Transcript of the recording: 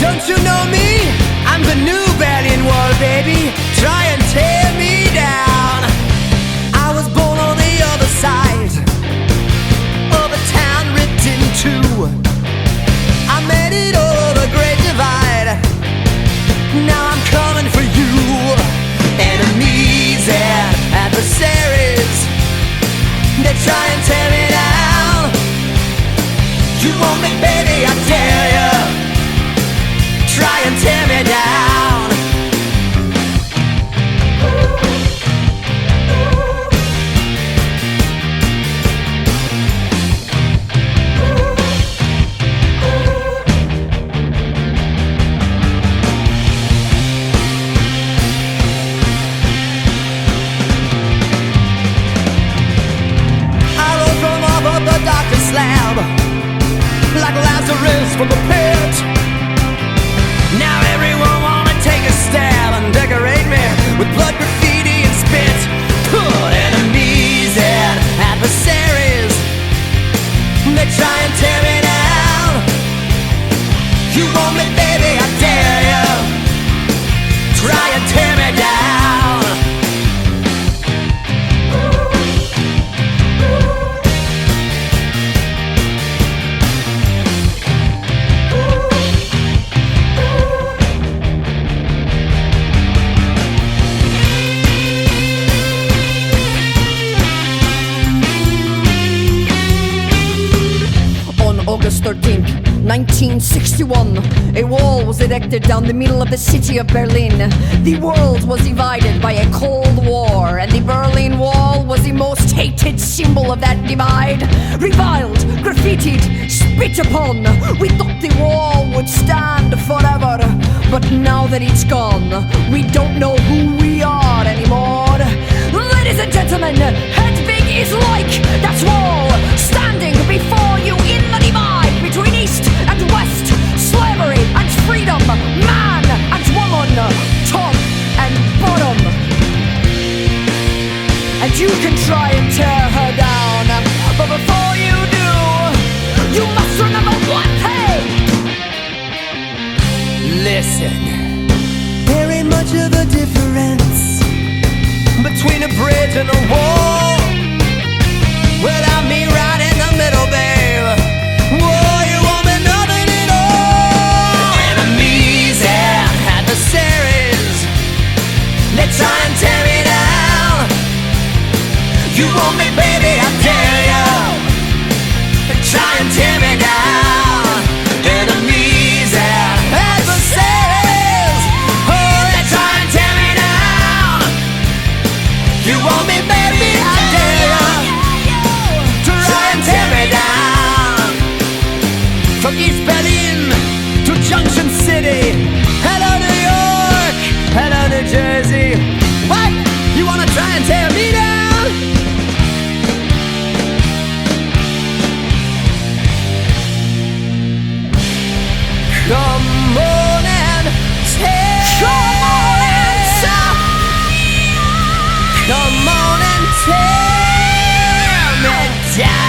Don't you know me? I'm the new Berlin Wall, baby. Try and tear me down. I was born on the other side of a town ripped in two. I made it over the Great Divide. Now I'm coming for you. Enemies and adversaries, they try and tear me down. You want me, baby, I dare you. Try and tear me down. I rose from off of the darkest slab, like Lazarus from the pit. Now everyone wanna take a stab and decorate me with blood, graffiti and spit. Good enemies and adversaries, they try and tear me down. You want me, baby, I dare you. Try and tear me down. August 13th, 1961, a wall was erected down the middle of the city of Berlin. The world was divided by a Cold War, and the Berlin Wall was the most hated symbol of that divide. Reviled, graffitied, spit upon, we thought the wall would stand forever. But now that it's gone, we don't know who we are anymore. Ladies and gentlemen, Hedwig is like that wall, standing before you in the divide between East and West, slavery and freedom, man and woman, top and bottom. And you can try and tear her down, but before you do, you must remember one thing. Listen, there ain't much of a difference between a bridge and a wall. Without me right in the middle, babe. Whoa, you want me nothing at all. Enemies and adversaries, they try and tear me down. You want me, baby, I dare you. Try and tear me down. Enemies and adversaries, oh, they try and tear me down. You want me, baby, I dare you. Try and tear me down. From East Berlin to Junction City, hello New York, hello New Jersey. What? You wanna try and tear me down? Come on and tear. Come on and tear. Come on and tear me down.